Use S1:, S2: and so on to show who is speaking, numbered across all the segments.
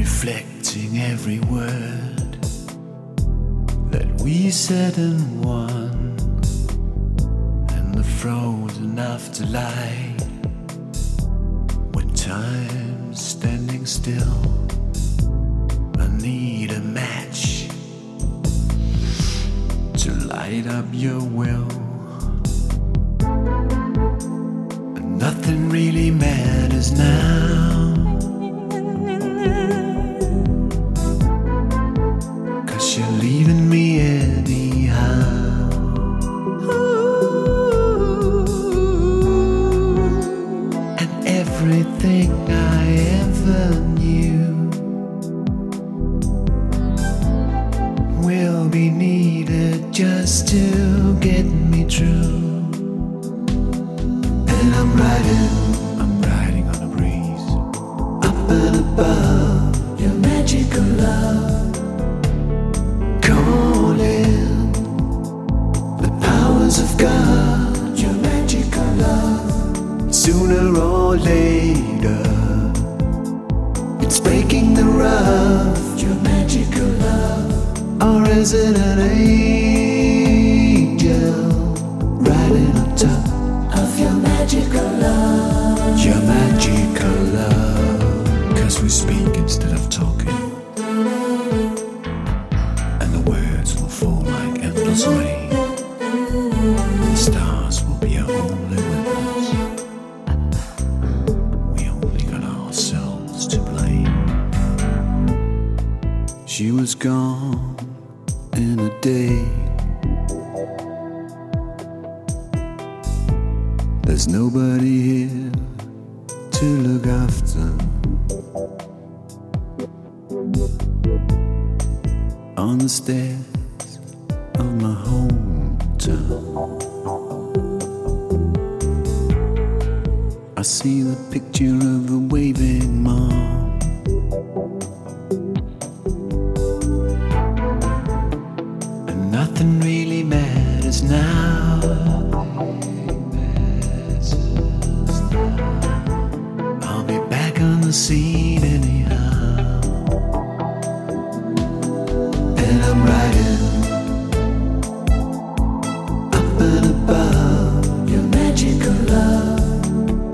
S1: reflecting every word that we said and won, and the frozen afterlight when time's standing still. I need a match to light up your will, and nothing really matters now. You're leaving me anyhow. And everything I ever knew will be needed just to get me through. And I'm riding on a breeze, up and above your magical love. Calling the powers of God, your magical love. Sooner or later, it's breaking the rough, your magical love. Or is it an angel riding on top of your magical love? Your magical love. 'Cause we speak instead of talking, words will fall like endless rain. The stars will be our only witness. We only got ourselves to blame. She was gone in a day. There's nobody here to look after. On the stairs of my hometown, I see the picture of a waving mom. And nothing really matters now. I'll be back on the scene anyhow. I'm riding up and above your magical love,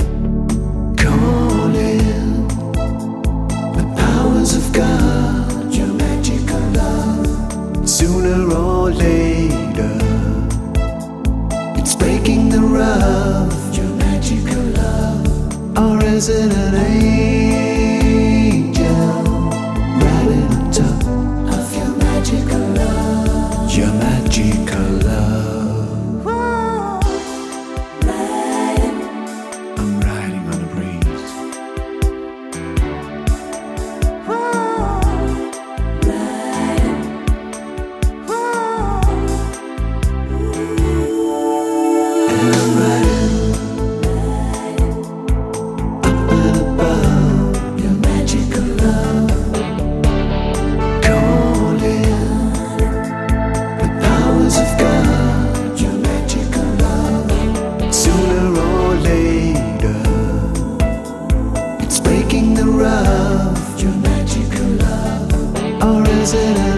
S1: calling the powers of God, your magical love. Sooner or later, it's breaking the rough, your magical love. Or is it an angel riding on top? Your magical love. I'm riding on a breeze. And I'm riding up and above your magical love. Of God, your magical love. Sooner or later, it's breaking the rough, your magical love. Or is it